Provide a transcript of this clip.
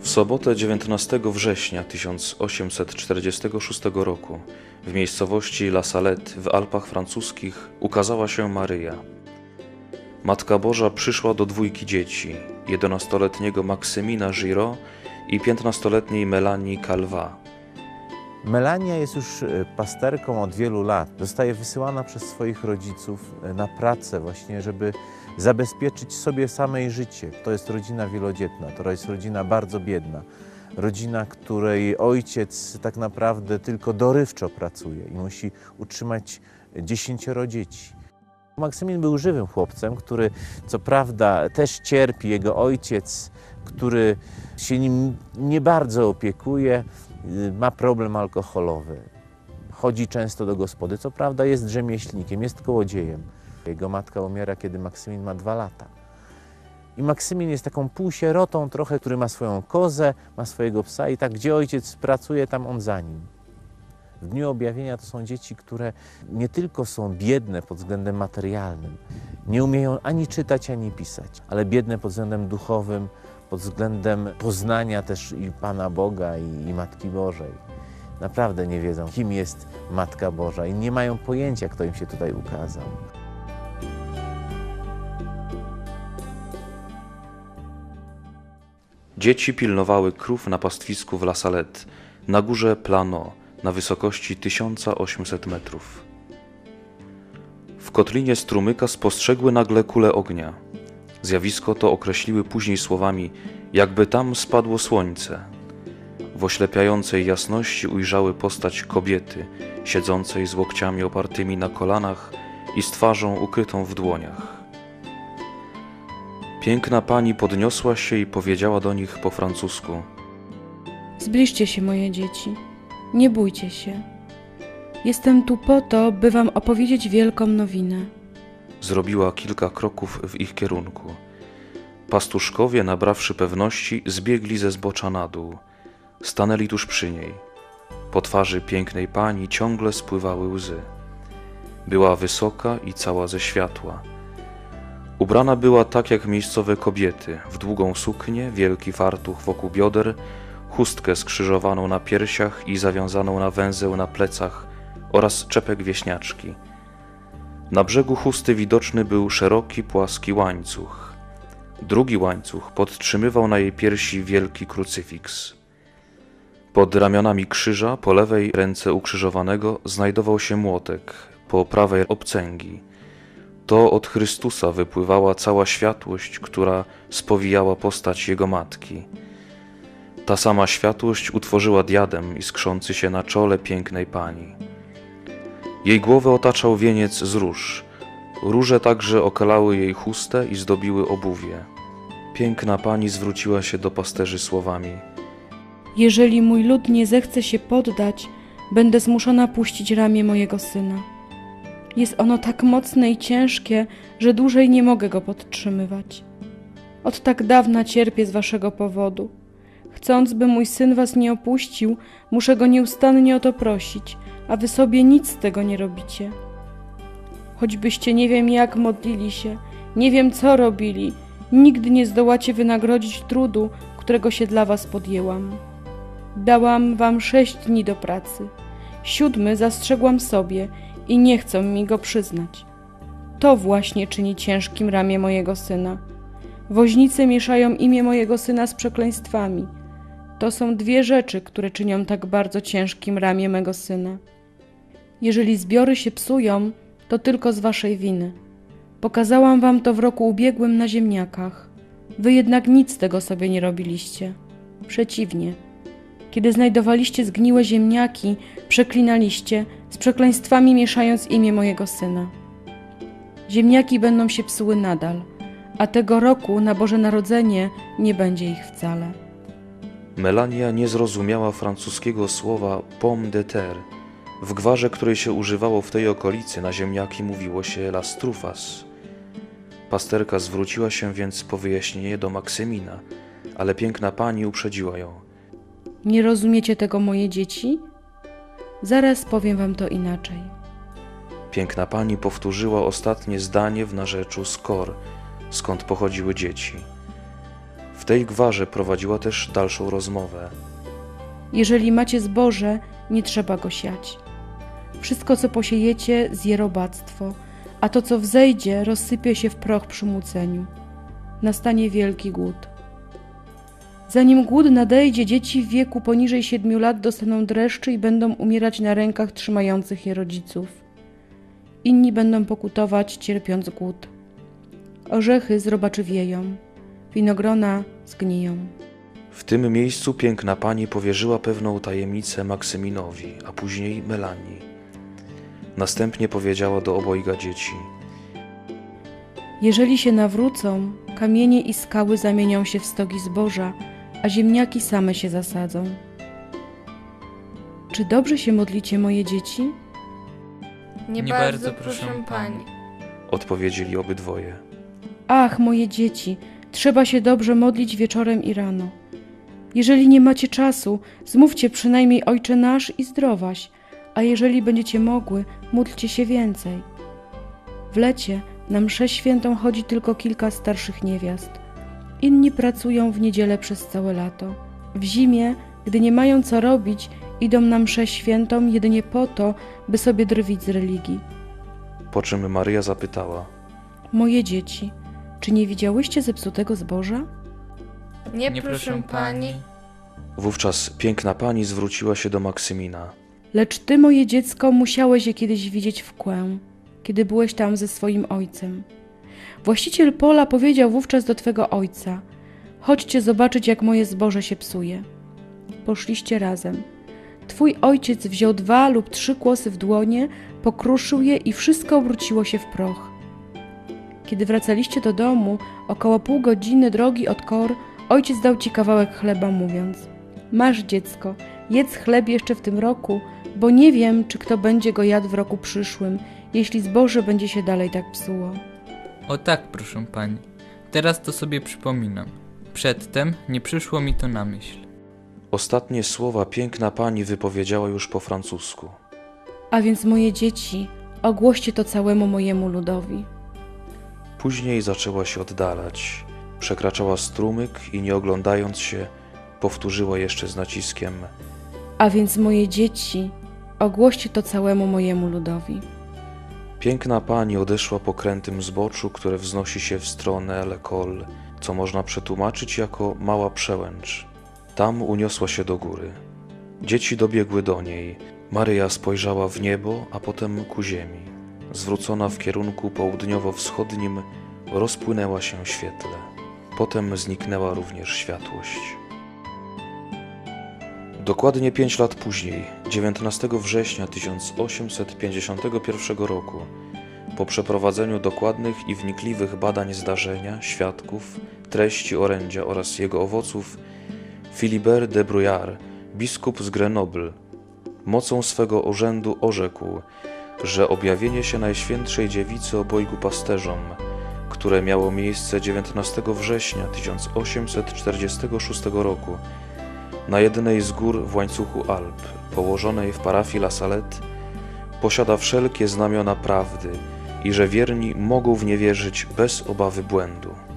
W sobotę 19 września 1846 roku w miejscowości La Salette w Alpach francuskich ukazała się Maryja. Matka Boża przyszła do dwójki dzieci, 11-letniego Maksymina Giraud i 15-letniej Melanie Calvat. Melania jest już pasterką od wielu lat. Zostaje wysyłana przez swoich rodziców na pracę właśnie, żeby zabezpieczyć sobie samej życie. To jest rodzina wielodzietna, to jest rodzina bardzo biedna. Rodzina, której ojciec tak naprawdę tylko dorywczo pracuje i musi utrzymać 10 dzieci. Maksymin był żywym chłopcem, który co prawda też cierpi. Jego ojciec, który się nim nie bardzo opiekuje, ma problem alkoholowy. Chodzi często do gospody. Co prawda jest rzemieślnikiem, jest kołodziejem. Jego matka umiera, kiedy Maksymin ma 2 lata. I Maksymin jest taką półsierotą trochę, który ma swoją kozę, ma swojego psa i tak, gdzie ojciec pracuje, tam on za nim. W dniu objawienia to są dzieci, które nie tylko są biedne pod względem materialnym, nie umieją ani czytać, ani pisać, ale biedne pod względem duchowym, pod względem poznania też i Pana Boga, i Matki Bożej. Naprawdę nie wiedzą, kim jest Matka Boża i nie mają pojęcia, kto im się tutaj ukazał. Dzieci pilnowały krów na pastwisku w La Salette, na górze Plano, na wysokości 1800 metrów. W kotlinie strumyka spostrzegły nagle kulę ognia. Zjawisko to określiły później słowami: jakby tam spadło słońce. W oślepiającej jasności ujrzały postać kobiety, siedzącej z łokciami opartymi na kolanach i z twarzą ukrytą w dłoniach. Piękna pani podniosła się i powiedziała do nich po francusku: Zbliżcie się, moje dzieci, nie bójcie się. Jestem tu po to, by wam opowiedzieć wielką nowinę. Zrobiła kilka kroków w ich kierunku. Pastuszkowie, nabrawszy pewności, zbiegli ze zbocza na dół. Stanęli tuż przy niej. Po twarzy pięknej pani ciągle spływały łzy. Była wysoka i cała ze światła. Ubrana była tak jak miejscowe kobiety, w długą suknię, wielki fartuch wokół bioder, chustkę skrzyżowaną na piersiach i zawiązaną na węzeł na plecach oraz czepek wieśniaczki. Na brzegu chusty widoczny był szeroki, płaski łańcuch. Drugi łańcuch podtrzymywał na jej piersi wielki krucyfiks. Pod ramionami krzyża, po lewej ręce ukrzyżowanego, znajdował się młotek, po prawej obcęgi. To od Chrystusa wypływała cała światłość, która spowijała postać Jego matki. Ta sama światłość utworzyła diadem iskrzący się na czole pięknej pani. Jej głowę otaczał wieniec z róż. Róże także okalały jej chustę i zdobiły obuwie. Piękna pani zwróciła się do pasterzy słowami: Jeżeli mój lud nie zechce się poddać, będę zmuszona puścić ramię mojego syna. Jest ono tak mocne i ciężkie, że dłużej nie mogę go podtrzymywać. Od tak dawna cierpię z waszego powodu. Chcąc, by mój syn was nie opuścił, muszę go nieustannie o to prosić, a wy sobie nic z tego nie robicie. Choćbyście nie wiem jak modlili się, nie wiem co robili, nigdy nie zdołacie wynagrodzić trudu, którego się dla was podjęłam. Dałam wam 6 dni do pracy. 7 zastrzegłam sobie i nie chcą mi go przyznać. To właśnie czyni ciężkim ramię mojego syna. Woźnice mieszają imię mojego syna z przekleństwami. To są 2 rzeczy, które czynią tak bardzo ciężkim ramię mego syna. Jeżeli zbiory się psują, to tylko z waszej winy. Pokazałam wam to w roku ubiegłym na ziemniakach. Wy jednak nic z tego sobie nie robiliście. Przeciwnie. Kiedy znajdowaliście zgniłe ziemniaki, przeklinaliście, z przekleństwami mieszając imię mojego syna. Ziemniaki będą się psuły nadal, a tego roku na Boże Narodzenie nie będzie ich wcale. Melania nie zrozumiała francuskiego słowa pomme de terre. W gwarze, której się używało w tej okolicy, na ziemniaki mówiło się las trufas. Pasterka zwróciła się więc po wyjaśnienie do Maksymina, ale piękna pani uprzedziła ją. Nie rozumiecie tego, moje dzieci? Zaraz powiem wam to inaczej. Piękna pani powtórzyła ostatnie zdanie w narzeczu Skor, skąd pochodziły dzieci. W tej gwarze prowadziła też dalszą rozmowę. Jeżeli macie zboże, nie trzeba go siać. Wszystko, co posiejecie, zje robactwo, a to, co wzejdzie, rozsypie się w proch przy młóceniu. Nastanie wielki głód. Zanim głód nadejdzie, dzieci w wieku poniżej 7 lat dostaną dreszczy i będą umierać na rękach trzymających je rodziców. Inni będą pokutować, cierpiąc głód. Orzechy zrobaczywieją, winogrona zgniją. W tym miejscu piękna pani powierzyła pewną tajemnicę Maksyminowi, a później Melanii. Następnie powiedziała do obojga dzieci: Jeżeli się nawrócą, kamienie i skały zamienią się w stogi zboża, a ziemniaki same się zasadzą. Czy dobrze się modlicie, moje dzieci? Nie bardzo proszę pani. Odpowiedzieli obydwoje. Ach, moje dzieci, trzeba się dobrze modlić wieczorem i rano. Jeżeli nie macie czasu, zmówcie przynajmniej Ojcze Nasz i zdrowaś, a jeżeli będziecie mogły, módlcie się więcej. W lecie na mszę świętą chodzi tylko kilka starszych niewiast. Inni pracują w niedzielę przez całe lato. W zimie, gdy nie mają co robić, idą na mszę świętą jedynie po to, by sobie drwić z religii. Po czym Maryja zapytała: Moje dzieci, czy nie widziałyście zepsutego zboża? Nie proszę pani. Wówczas piękna pani zwróciła się do Maksymina. Lecz ty, moje dziecko, musiałeś je kiedyś widzieć w kłę, kiedy byłeś tam ze swoim ojcem. Właściciel pola powiedział wówczas do twego ojca: chodźcie zobaczyć, jak moje zboże się psuje. Poszliście razem. Twój ojciec wziął 2 lub 3 kłosy w dłonie, pokruszył je i wszystko obróciło się w proch. Kiedy wracaliście do domu, około pół godziny drogi od Kor, ojciec dał ci kawałek chleba, mówiąc: masz, dziecko, jedz chleb jeszcze w tym roku, bo nie wiem, czy kto będzie go jadł w roku przyszłym, jeśli zboże będzie się dalej tak psuło. O tak, proszę pani. Teraz to sobie przypominam. Przedtem nie przyszło mi to na myśl. Ostatnie słowa piękna pani wypowiedziała już po francusku. A więc, moje dzieci, ogłoście to całemu mojemu ludowi. Później zaczęła się oddalać. Przekraczała strumyk i nie oglądając się, powtórzyła jeszcze z naciskiem: A więc, moje dzieci, ogłoście to całemu mojemu ludowi. Piękna pani odeszła po krętym zboczu, które wznosi się w stronę L'École, co można przetłumaczyć jako mała przełęcz. Tam uniosła się do góry. Dzieci dobiegły do niej. Maryja spojrzała w niebo, a potem ku ziemi. Zwrócona w kierunku południowo-wschodnim, rozpłynęła się w świetle. Potem zniknęła również światłość. Dokładnie 5 lat później, 19 września 1851 roku, po przeprowadzeniu dokładnych i wnikliwych badań zdarzenia, świadków, treści orędzia oraz jego owoców, Philibert de Bruyère, biskup z Grenoble, mocą swego urzędu orzekł, że objawienie się Najświętszej Dziewicy obojgu pasterzom, które miało miejsce 19 września 1846 roku na jednej z gór w łańcuchu Alp, położonej w parafii La Salette, posiada wszelkie znamiona prawdy i że wierni mogą w nie wierzyć bez obawy błędu.